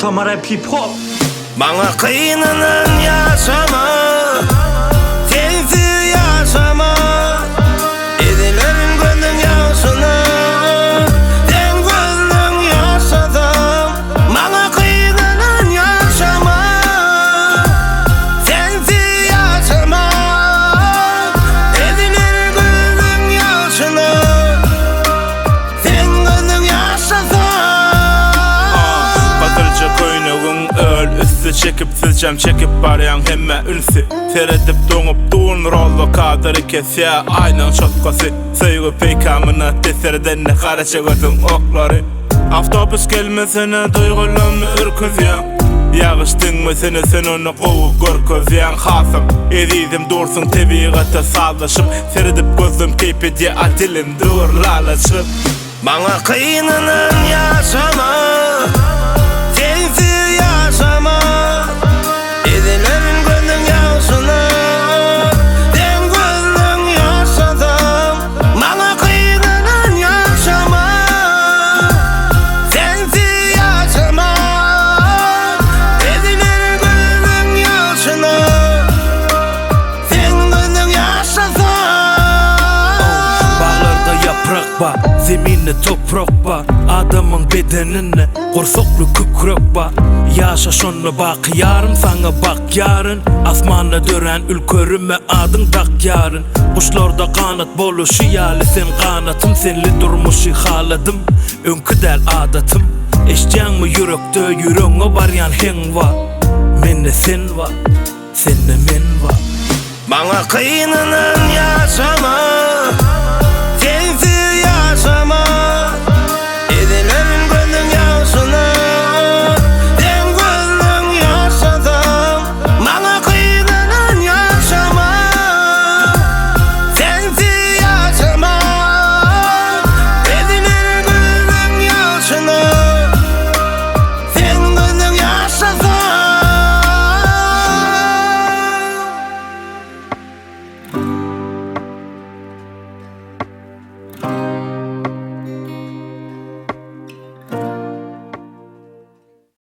Tamara hip hop. Bana kıynanan yaşama, sensiz yaşama. Edilerin gönlün yaşına, sen gönlün yaşasam. Bana kıynanan yaşama, sensiz yaşama. Edilerin gönlün yaşına, sen gönlün yaşasam. Batırca koynuğun öl üstü çekip silcem çekip barayan hemme ünsi Seredip doňup duun rollu kadırı kesya aynan şotkası Söýgü peykamına teserdenle karaça gözüm oklary Avtobus gelmesine duygularını ürküzýän Ýagyşdyňmy sen onu gowy görkezýän hasam Edizim dursun tebigatda sazlaşyp Seredip gözüm keypedi atilim durlalaşyp Bana kıynanan yaşama, sensiz yaşama. Edilerin gönlün yaşına, sen gönlün yaşasam. Bana kıynanan yaşama, sensiz yaşama. Edilerin gönlün yaşına, sen gönlün yaşasam. Bağlarda yaprak var, zeminde toprak var. Adamın bedenine korsoklu kükrek var. Yaşa şonu bak yarım, sana bak yarın. Asmana dören ülkörüme adın tak yarın. Kuşlarda kanat boluşu yali sen kanatım. Senli durmuşu haladım, önküdel adatım. Eşcanmı yürekte yüreğine varyan hen var. Menne sen var, senne men var. Bana kıynanan yaşama,